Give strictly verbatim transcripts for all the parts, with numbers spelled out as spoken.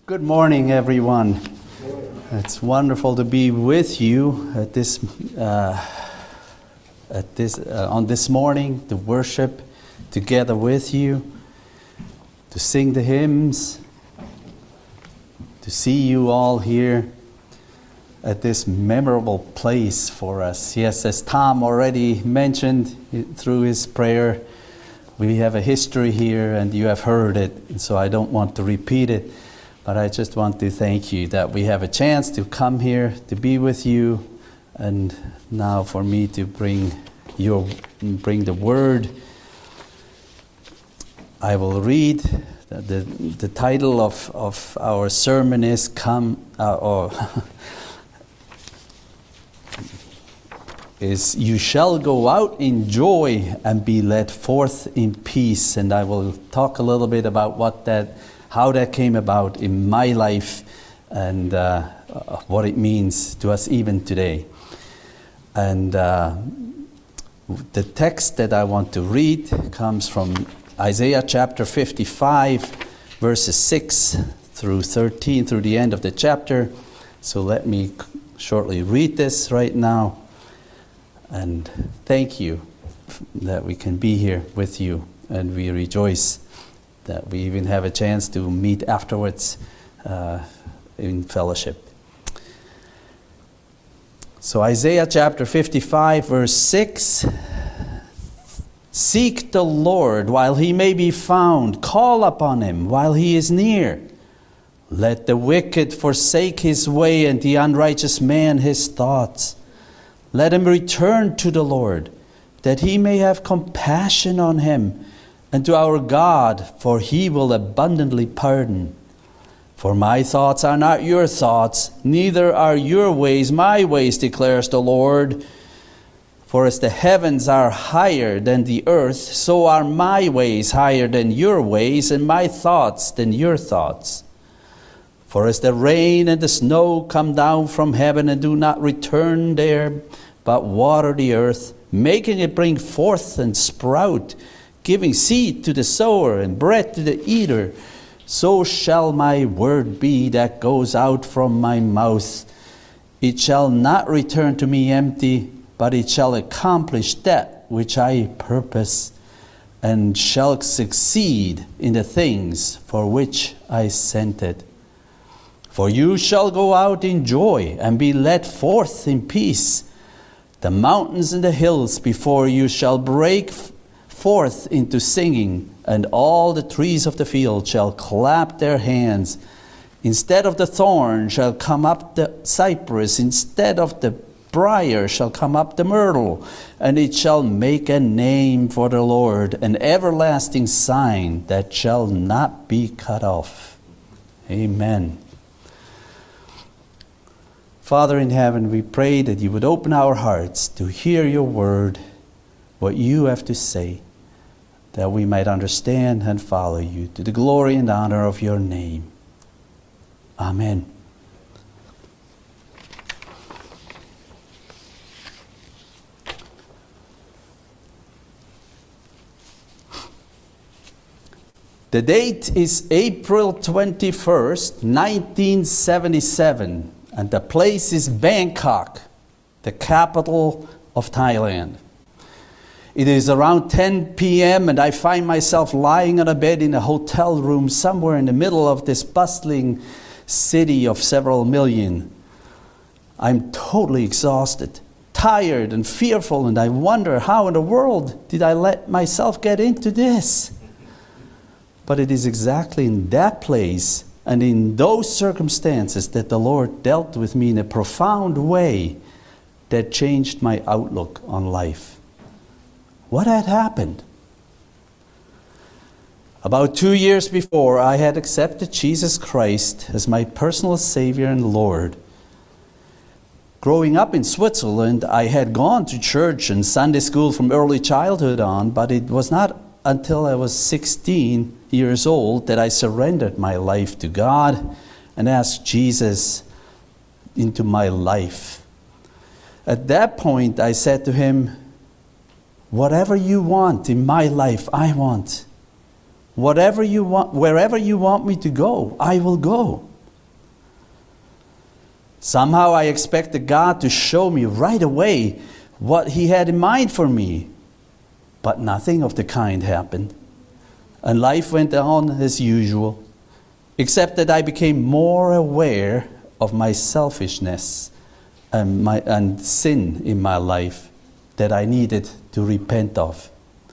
Good morning, everyone. It's wonderful to be with you at this, uh, at this, uh, on this morning to worship together with you, to sing the hymns, to see you all here at this memorable place for us. Yes, as Tom already mentioned through his prayer, we have a history here, and you have heard it, and so I don't want to repeat it. But I just want to thank you that we have a chance to come here to be with you, and now for me to bring your bring the word. I will read. The the, the title of, of our sermon is "Come," uh, or is "You shall go out in joy and be led forth in peace," and I will talk a little bit about what that. How that came about in my life, and uh, what it means to us even today. And uh, the text that I want to read comes from Isaiah chapter fifty-five, verses six through thirteen, through the end of the chapter. So let me shortly read this right now. And thank you that we can be here with you, and we rejoice that we even have a chance to meet afterwards uh, in fellowship. So Isaiah chapter fifty-five, verse six, "Seek the Lord while he may be found, call upon him while he is near. Let the wicked forsake his way, and the unrighteous man his thoughts. Let him return to the Lord, that he may have compassion on him, and to our God, for he will abundantly pardon. For my thoughts are not your thoughts, neither are your ways my ways, declares the Lord. For as the heavens are higher than the earth, so are my ways higher than your ways, and my thoughts than your thoughts. For as the rain and the snow come down from heaven and do not return there, but water the earth, making it bring forth and sprout, giving seed to the sower and bread to the eater, so shall my word be that goes out from my mouth. It shall not return to me empty, but it shall accomplish that which I purpose, and shall succeed in the things for which I sent it. For you shall go out in joy and be led forth in peace. The mountains and the hills before you shall break forth into singing, and all the trees of the field shall clap their hands. Instead of the thorn shall come up the cypress, instead of the briar shall come up the myrtle, and it shall make a name for the Lord, an everlasting sign that shall not be cut off. Amen. Father in heaven, we pray that you would open our hearts to hear your word, what you have to say, that we might understand and follow you, to the glory and honor of your name. Amen. The date is April twenty-first, nineteen seventy-seven, and the place is Bangkok, the capital of Thailand. It is around ten p.m. and I find myself lying on a bed in a hotel room somewhere in the middle of this bustling city of several million. I'm totally exhausted, tired and fearful, and I wonder how in the world did I let myself get into this? But it is exactly in that place and in those circumstances that the Lord dealt with me in a profound way that changed my outlook on life. What had happened? About two years before, I had accepted Jesus Christ as my personal Savior and Lord. Growing up in Switzerland, I had gone to church and Sunday school from early childhood on, but it was not until I was sixteen years old that I surrendered my life to God and asked Jesus into my life. At that point, I said to him, "Whatever you want in my life, I want. Whatever you want, wherever you want me to go, I will go. Somehow I expected God to show me right away what He had in mind for me. But nothing of the kind happened. And life went on as usual, except that I became more aware of my selfishness and, my, and sin in my life that I needed to repent of.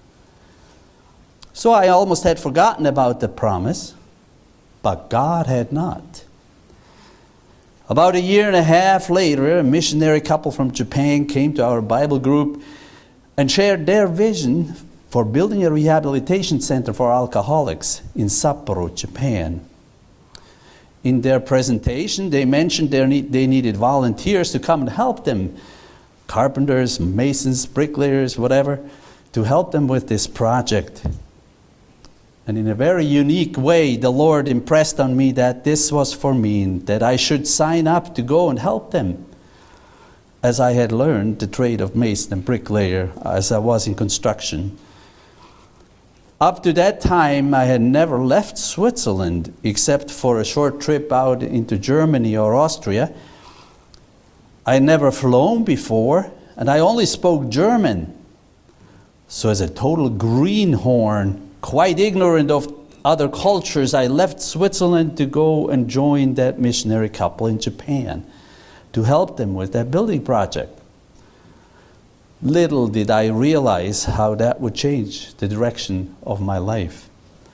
So I almost had forgotten about the promise, but God had not. About a year and a half later, a missionary couple from Japan came to our Bible group and shared their vision for building a rehabilitation center for alcoholics in Sapporo, Japan. In their presentation, they mentioned their need, they needed volunteers to come and help them, carpenters, masons, bricklayers, whatever, to help them with this project. And in a very unique way, the Lord impressed on me that this was for me, and that I should sign up to go and help them, as I had learned the trade of mason and bricklayer as I was in construction. Up to that time, I had never left Switzerland except for a short trip out into Germany or Austria. I had never flown before, and I only spoke German. So as a total greenhorn, quite ignorant of other cultures, I left Switzerland to go and join that missionary couple in Japan to help them with that building project. Little did I realize how that would change the direction of my life.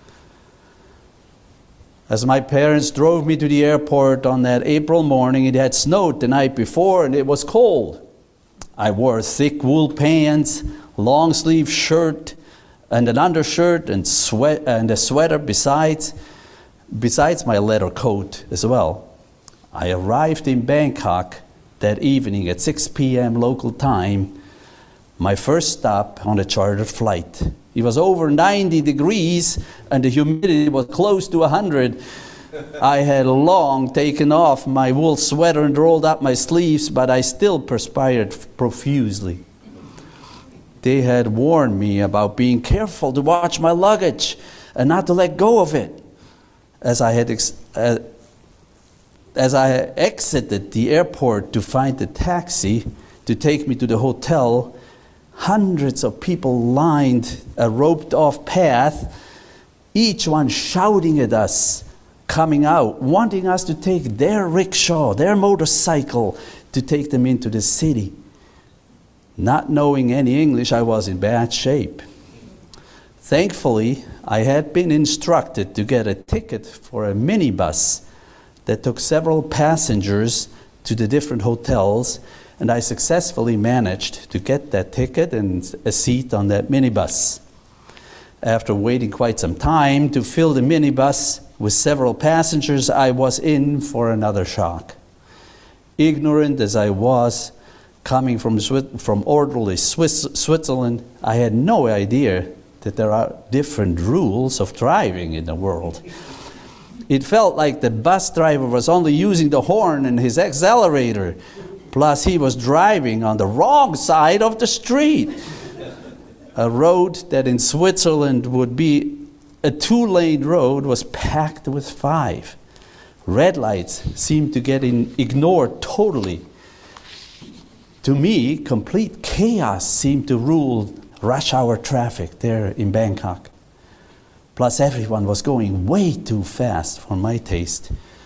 As my parents drove me to the airport on that April morning, it had snowed the night before and it was cold. I wore thick wool pants, long sleeve shirt, and an undershirt and sweat and a sweater besides, besides my leather coat as well. I arrived in Bangkok that evening at six p.m. local time, my first stop on a chartered flight. It was over ninety degrees and the humidity was close to one hundred. I had long taken off my wool sweater and rolled up my sleeves, but I still perspired profusely. They had warned me about being careful to watch my luggage and not to let go of it. As I had ex- uh, as I exited the airport to find the taxi to take me to the hotel, hundreds of people lined a roped-off path, each one shouting at us, coming out, wanting us to take their rickshaw, their motorcycle, to take them into the city. Not knowing any English, I was in bad shape. Thankfully, I had been instructed to get a ticket for a minibus that took several passengers to the different hotels, and I successfully managed to get that ticket and a seat on that minibus. After waiting quite some time to fill the minibus with several passengers, I was in for another shock. Ignorant as I was, coming from from orderly Swiss, Switzerland, I had no idea that there are different rules of driving in the world. It felt like the bus driver was only using the horn and his accelerator. Plus, he was driving on the wrong side of the street. A road that in Switzerland would be a two-lane road was packed with five. Red lights seemed to get in, ignored totally. To me, complete chaos seemed to rule rush hour traffic there in Bangkok. Plus, everyone was going way too fast for my taste.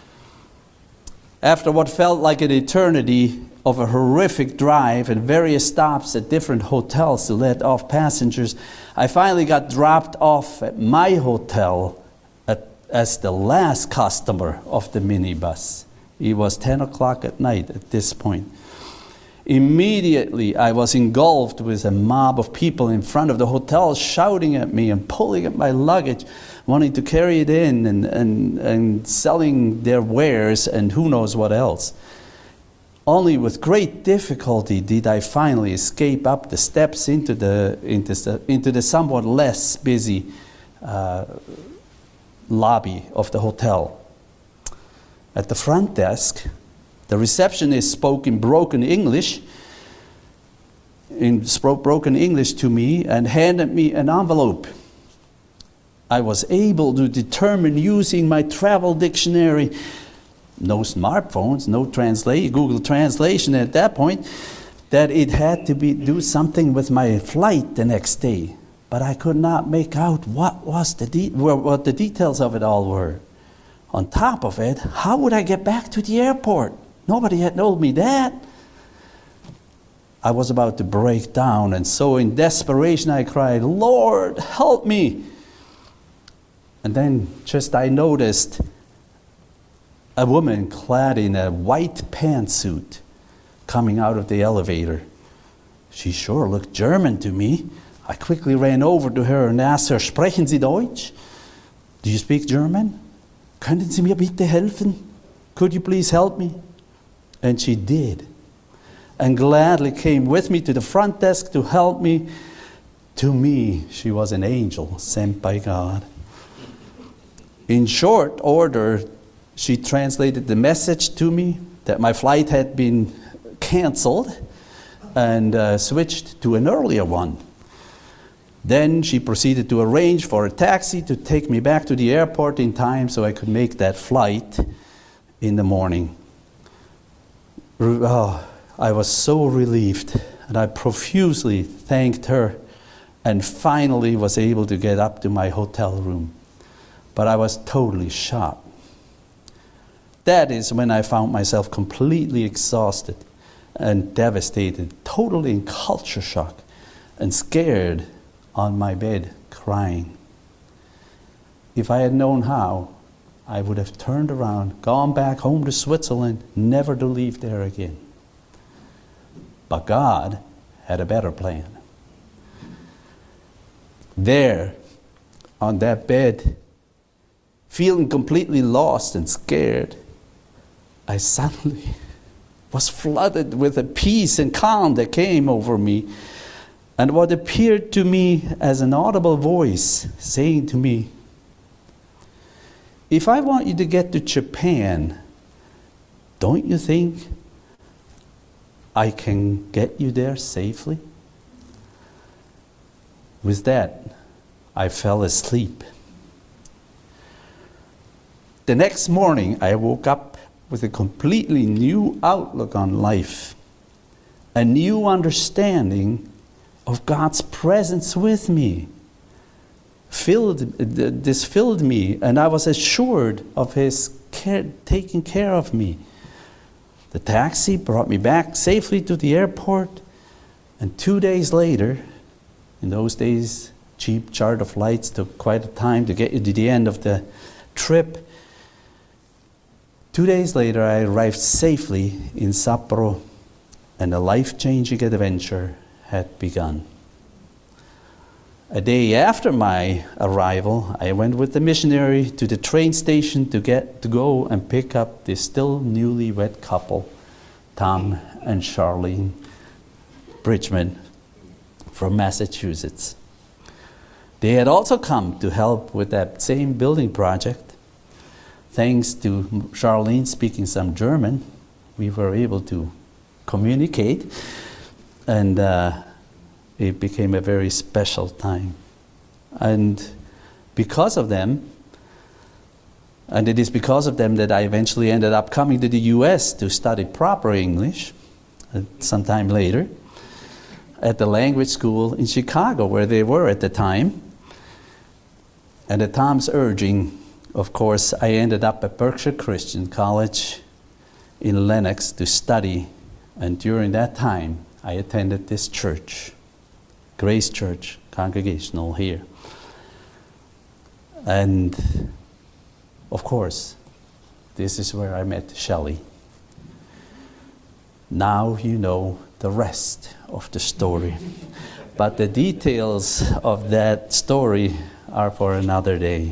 After what felt like an eternity of a horrific drive and various stops at different hotels to let off passengers, I finally got dropped off at my hotel at, as the last customer of the minibus. It was ten o'clock at night at this point. Immediately, I was engulfed with a mob of people in front of the hotel shouting at me and pulling at my luggage, wanting to carry it in and, and, and selling their wares and who knows what else. Only with great difficulty did I finally escape up the steps into the, into the, into the somewhat less busy uh, lobby of the hotel. At the front desk, the receptionist spoke in broken English, in spoke broken English to me and handed me an envelope. I was able to determine using my travel dictionary no smartphones, no translate, Google Translation at that point, that it had to be do something with my flight the next day. But I could not make out what was the de- what the details of it all were. On top of it, how would I get back to the airport? Nobody had told me that. I was about to break down, and so in desperation I cried, "Lord, help me!" And then just I noticed a woman clad in a white pantsuit coming out of the elevator. She sure looked German to me. I quickly ran over to her and asked her, "Sprechen Sie Deutsch? Do you speak German? Könnten Sie mir bitte helfen? Could you please help me?" And she did, and gladly came with me to the front desk to help me. To me, she was an angel sent by God. In short order, she translated the message to me that my flight had been canceled and uh, switched to an earlier one. Then she proceeded to arrange for a taxi to take me back to the airport in time so I could make that flight in the morning. Oh, I was so relieved, and I profusely thanked her and finally was able to get up to my hotel room. But I was totally shocked. That is when I found myself completely exhausted and devastated, totally in culture shock, and scared on my bed, crying. If I had known how, I would have turned around, gone back home to Switzerland, never to leave there again. But God had a better plan. There, on that bed, feeling completely lost and scared, I suddenly was flooded with a peace and calm that came over me, and what appeared to me as an audible voice saying to me, "If I want you to get to Japan, don't you think I can get you there safely?" With that, I fell asleep. The next morning, I woke up with a completely new outlook on life, a new understanding of God's presence with me. Filled, this filled me, and I was assured of His care, taking care of me. The taxi brought me back safely to the airport, and two days later, in those days, cheap charter flights took quite a time to get you to the end of the trip. Two days later, I arrived safely in Sapporo, and a life-changing adventure had begun. A day after my arrival, I went with the missionary to the train station to get to go and pick up this still newlywed couple, Tom and Charlene Bridgman from Massachusetts. They had also come to help with that same building project. Thanks to Charlene speaking some German, we were able to communicate, and uh, it became a very special time. And because of them, and it is because of them that I eventually ended up coming to the U S to study proper English uh, sometime later at the language school in Chicago, where they were at the time. And at Tom's urging, of course, I ended up at Berkshire Christian College in Lenox to study, and during that time, I attended this church, Grace Church Congregational here. And, of course, this is where I met Shelley. Now you know the rest of the story. But the details of that story are for another day.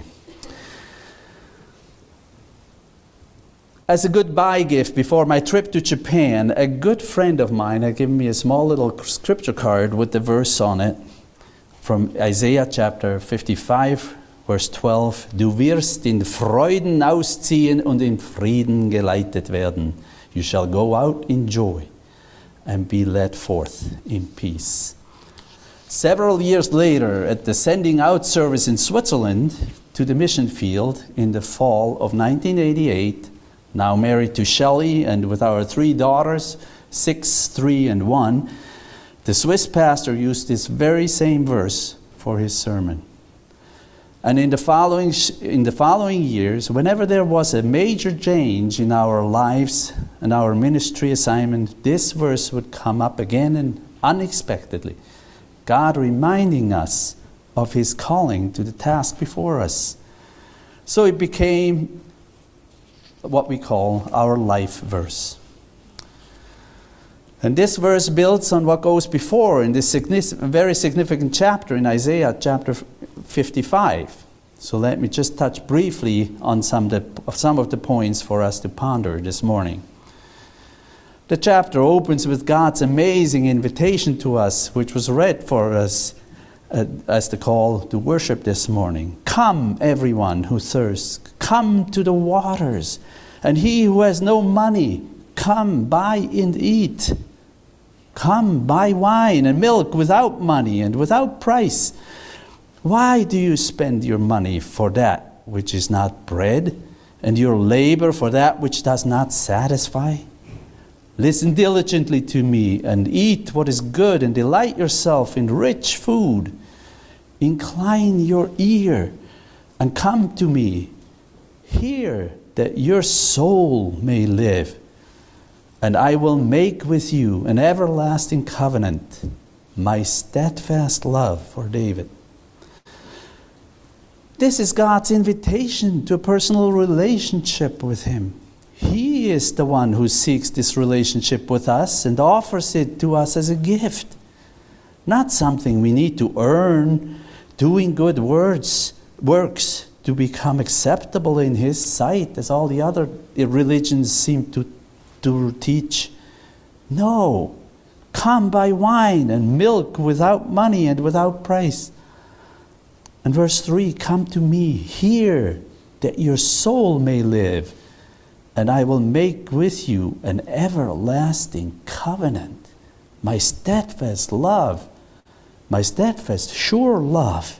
As a goodbye gift before my trip to Japan, a good friend of mine had given me a small little scripture card with the verse on it from Isaiah chapter fifty-five, verse twelve. Du wirst in Freuden ausziehen und in Frieden geleitet werden. You shall go out in joy and be led forth in peace. Several years later, at the sending out service in Switzerland to the mission field in the fall of nineteen eighty-eight, now married to Shelley, and with our three daughters, six, three, and one, the Swiss pastor used this very same verse for his sermon. And in the following in the following years, whenever there was a major change in our lives and our ministry assignment, this verse would come up again and unexpectedly. God reminding us of His calling to the task before us. So it became what we call our life verse. And this verse builds on what goes before in this very significant chapter in Isaiah chapter fifty-five. So let me just touch briefly on some of, the, some of the points for us to ponder this morning. The chapter opens with God's amazing invitation to us, which was read for us uh, as the call to worship this morning. Come, everyone who thirsts, come to the waters. And he who has no money, come, buy and eat. Come, buy wine and milk without money and without price. Why do you spend your money for that which is not bread, and your labor for that which does not satisfy? Listen diligently to me, and eat what is good, and delight yourself in rich food. Incline your ear, and come to me. Hear, that your soul may live. And I will make with you an everlasting covenant, my steadfast love for David. This is God's invitation to a personal relationship with Him. He is the one who seeks this relationship with us and offers it to us as a gift. Not something we need to earn, doing good words, works to become acceptable in His sight, as all the other religions seem to to teach. No, come buy wine and milk without money and without price. And verse three, come to me, hear, that your soul may live, and I will make with you an everlasting covenant, my steadfast love, my steadfast, sure love.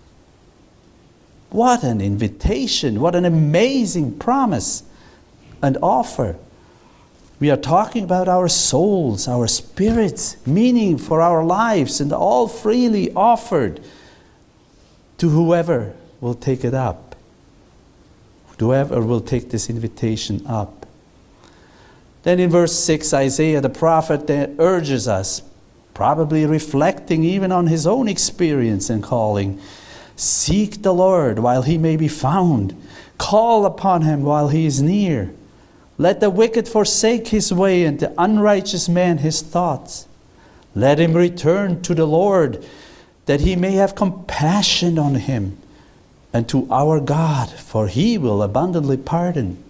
What an invitation, what an amazing promise and offer. We are talking about our souls, our spirits, meaning for our lives, and all freely offered to whoever will take it up. Whoever will take this invitation up. Then in verse six, Isaiah the prophet urges us, probably reflecting even on his own experience and calling, seek the Lord while He may be found. Call upon Him while He is near. Let the wicked forsake his way, and the unrighteous man his thoughts. Let him return to the Lord, that He may have compassion on him, and to our God, for He will abundantly pardon.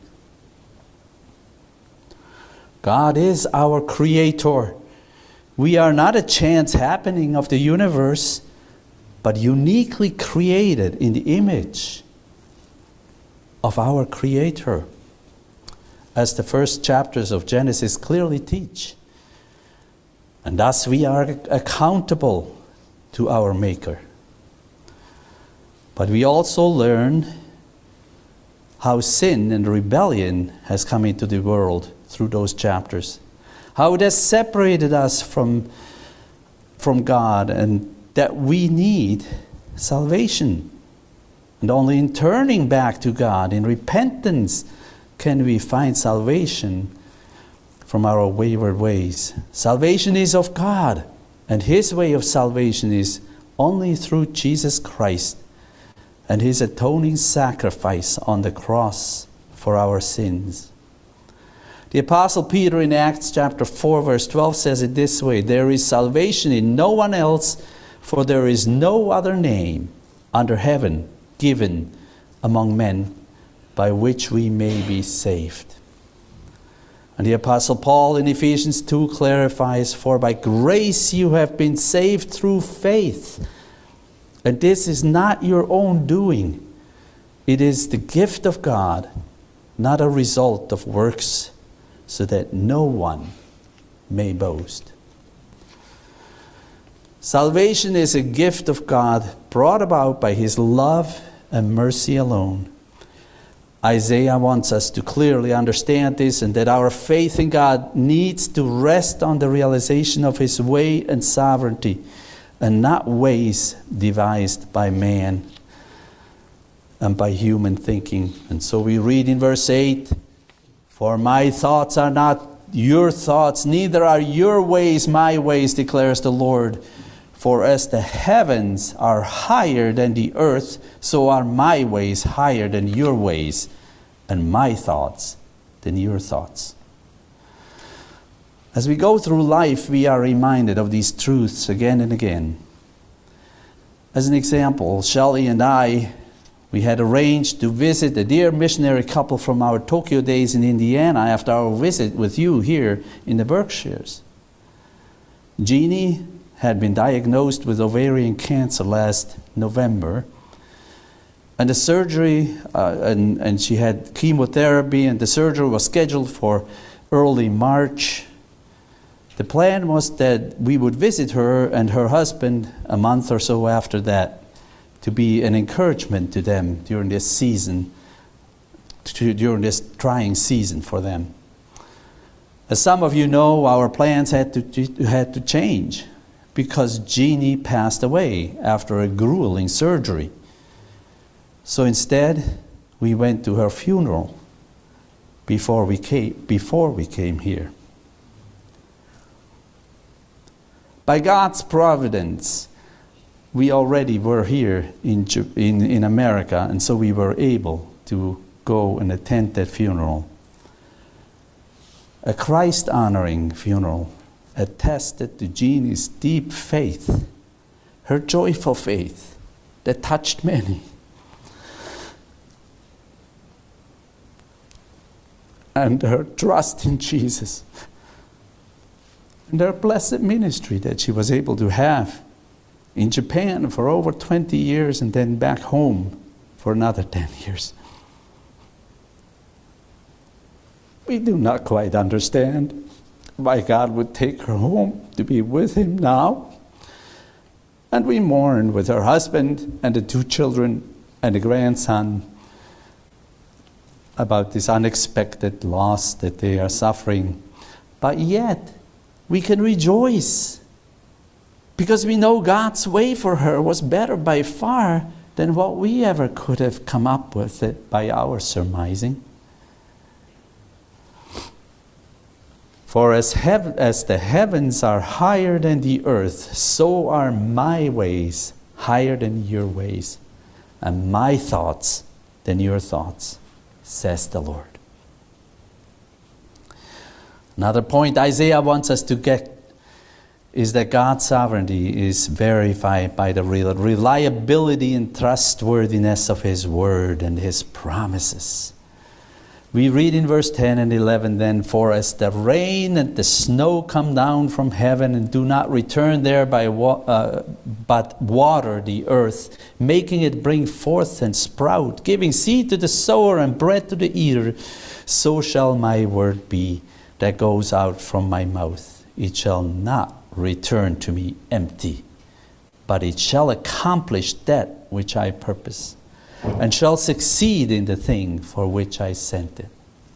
God is our Creator. We are not a chance happening of the universe, but uniquely created in the image of our Creator, as the first chapters of Genesis clearly teach. And thus we are accountable to our Maker. But we also learn how sin and rebellion has come into the world through those chapters. How it has separated us from, from God, and that we need salvation. And only in turning back to God, in repentance, can we find salvation from our wayward ways. Salvation is of God, and His way of salvation is only through Jesus Christ and His atoning sacrifice on the cross for our sins. The Apostle Peter in Acts chapter four verse twelve says it this way, there is salvation in no one else, for there is no other name under heaven given among men by which we may be saved. And the Apostle Paul in Ephesians two clarifies, for by grace you have been saved through faith. And this is not your own doing. It is the gift of God, not a result of works, so that no one may boast. Salvation is a gift of God brought about by His love and mercy alone. Isaiah wants us to clearly understand this, and that our faith in God needs to rest on the realization of His way and sovereignty, and not ways devised by man and by human thinking. And so we read in verse eight, "For my thoughts are not your thoughts, neither are your ways my ways, declares the Lord. For as the heavens are higher than the earth, so are my ways higher than your ways, and my thoughts than your thoughts." As we go through life, we are reminded of these truths again and again. As an example, Shelley and I, we had arranged to visit a dear missionary couple from our Tokyo days in Indiana after our visit with you here in the Berkshires. Jeannie had been diagnosed with ovarian cancer last November, and the surgery, uh, and, and she had chemotherapy, and the surgery was scheduled for early March. The plan was that we would visit her and her husband a month or so after that, to be an encouragement to them during this season, to, during this trying season for them. As some of you know, our plans had to, had to change because Jeannie passed away after a grueling surgery. So instead, we went to her funeral before we came, before we came here. By God's providence, we already were here in, in, in America, and so we were able to go and attend that funeral. A Christ-honoring funeral attested to Jeannie's deep faith, her joyful faith that touched many, and her trust in Jesus, and her blessed ministry that she was able to have in Japan for over twenty years and then back home for another ten years. We do not quite understand why God would take her home to be with Him now. And we mourn with her husband and the two children and the grandson about this unexpected loss that they are suffering. But yet, we can rejoice because we know God's way for her was better by far than what we ever could have come up with it by our surmising. For as, heav- as the heavens are higher than the earth, so are my ways higher than your ways, and my thoughts than your thoughts, says the Lord. Another point Isaiah wants us to get is that God's sovereignty is verified by the real reliability and trustworthiness of His word and His promises. We read in verse ten and eleven then, "For as the rain and the snow come down from heaven and do not return there by wa- uh, but water the earth, making it bring forth and sprout, giving seed to the sower and bread to the eater, so shall my word be that goes out from my mouth. It shall not return to me empty, but it shall accomplish that which I purpose, and shall succeed in the thing for which I sent it."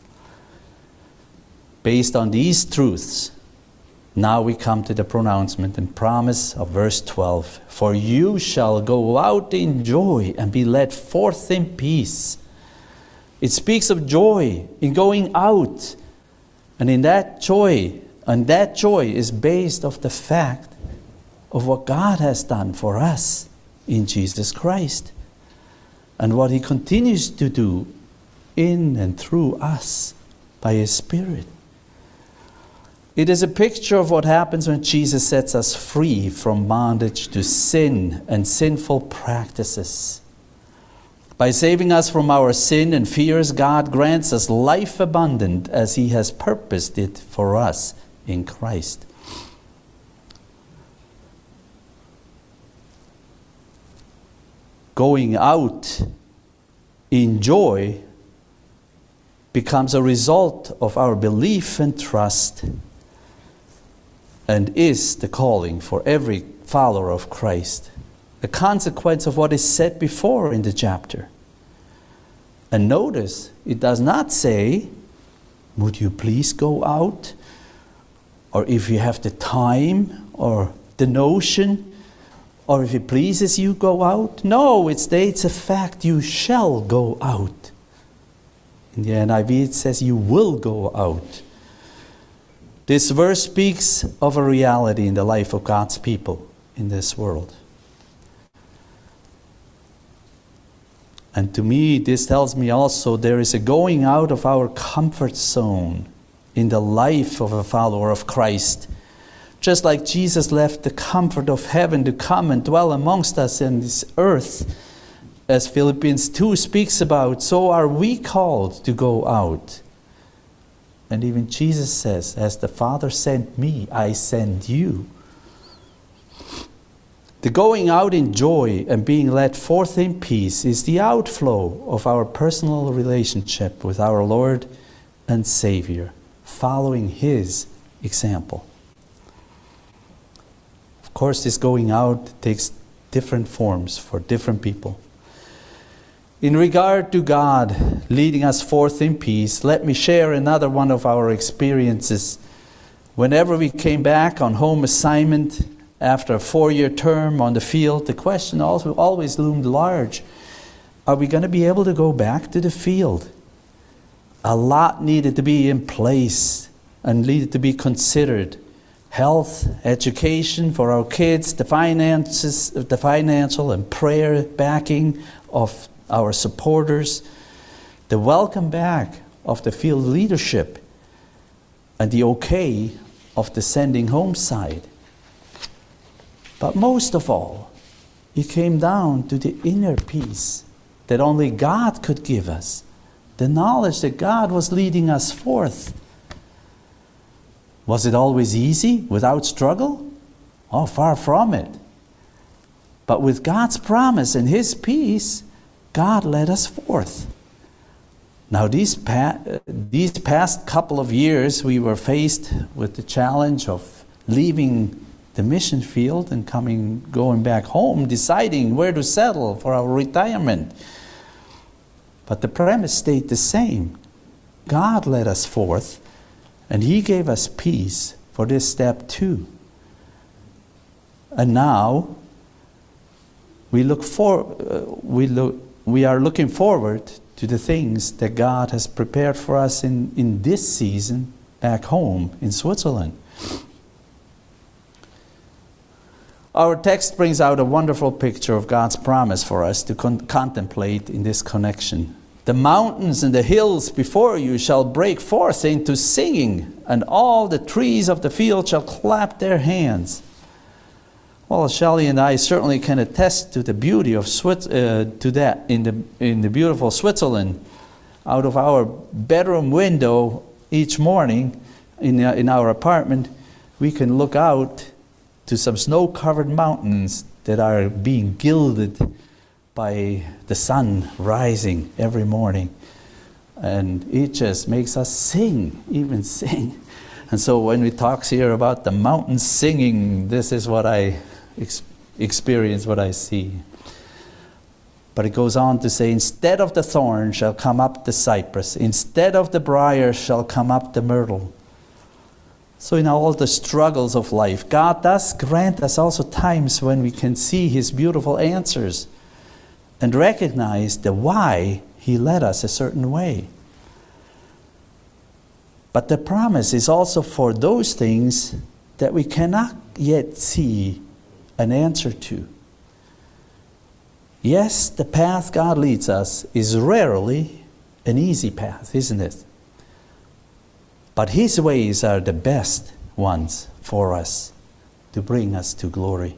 Based on these truths, now we come to the pronouncement and promise of verse twelve. "For you shall go out in joy and be led forth in peace." It speaks of joy in going out, and in that joy, and that joy is based off the fact of what God has done for us in Jesus Christ, and what He continues to do in and through us by His Spirit. It is a picture of what happens when Jesus sets us free from bondage to sin and sinful practices. By saving us from our sin and fears, God grants us life abundant as He has purposed it for us in Christ. Going out in joy becomes a result of our belief and trust, and is the calling for every follower of Christ, a consequence of what is said before in the chapter. And notice, it does not say, would you please go out? Or if you have the time or the notion, or if it pleases you, go out. No, it states a fact, you shall go out. In the N I V it says you will go out. This verse speaks of a reality in the life of God's people in this world. And to me, this tells me also there is a going out of our comfort zone in the life of a follower of Christ. Just like Jesus left the comfort of heaven to come and dwell amongst us in this earth, as Philippians two speaks about, so are we called to go out. And even Jesus says, as the Father sent me, I send you. The going out in joy and being led forth in peace is the outflow of our personal relationship with our Lord and Savior, following His example. Of course, this going out takes different forms for different people. In regard to God leading us forth in peace, let me share another one of our experiences. Whenever we came back on home assignment after a four-year term on the field, the question also always loomed large. Are we going to be able to go back to the field? A lot needed to be in place and needed to be considered. Health, education for our kids, the finances, the financial and prayer backing of our supporters, the welcome back of the field leadership, and the okay of the sending home side. But most of all, it came down to the inner peace that only God could give us, the knowledge that God was leading us forth. Was it always easy, without struggle? Oh, far from it. But with God's promise and His peace, God led us forth. Now, these, pa- these past couple of years, we were faced with the challenge of leaving the mission field and coming, going back home, deciding where to settle for our retirement. But the premise stayed the same. God led us forth, and He gave us peace for this step too. And now we look for uh, we look we are looking forward to the things that God has prepared for us in, in this season back home in Switzerland. Our text brings out a wonderful picture of God's promise for us to con- contemplate in this connection. The mountains and the hills before you shall break forth into singing, and all the trees of the field shall clap their hands. Well, Shelley and I certainly can attest to the beauty of Swiss, uh, to that in the in the beautiful Switzerland. Out of our bedroom window each morning in uh, in our apartment, we can look out to some snow-covered mountains that are being gilded by the sun rising every morning. And it just makes us sing, even sing. And so when we talk here about the mountains singing, this is what I ex- experience, what I see. But it goes on to say, instead of the thorn shall come up the cypress, instead of the briar shall come up the myrtle. So in all the struggles of life, God does grant us also times when we can see His beautiful answers and recognize the why He led us a certain way. But the promise is also for those things that we cannot yet see an answer to. Yes, the path God leads us is rarely an easy path, isn't it? But His ways are the best ones for us to bring us to glory.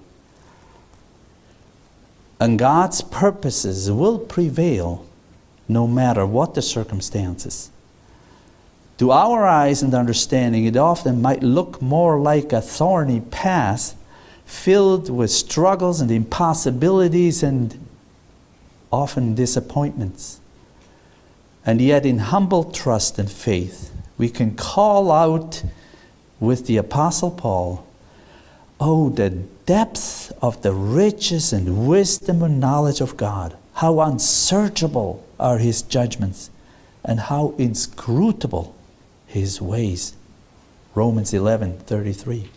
And God's purposes will prevail no matter what the circumstances. To our eyes and understanding, it often might look more like a thorny path filled with struggles and impossibilities and often disappointments. And yet in humble trust and faith, we can call out with the Apostle Paul, oh, the depth of the riches and wisdom and knowledge of God. How unsearchable are his judgments, and how inscrutable his ways. Romans eleven thirty-three.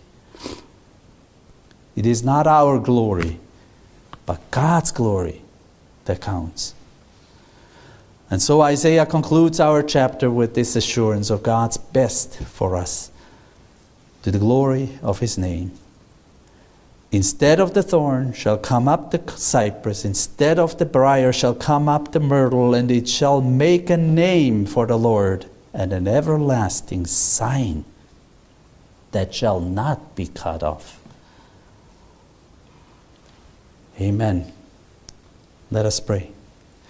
It is not our glory, but God's glory that counts. And so Isaiah concludes our chapter with this assurance of God's best for us, to the glory of his name. Instead of the thorn shall come up the cypress, instead of the briar shall come up the myrtle, and it shall make a name for the Lord, and an everlasting sign that shall not be cut off. Amen. Let us pray.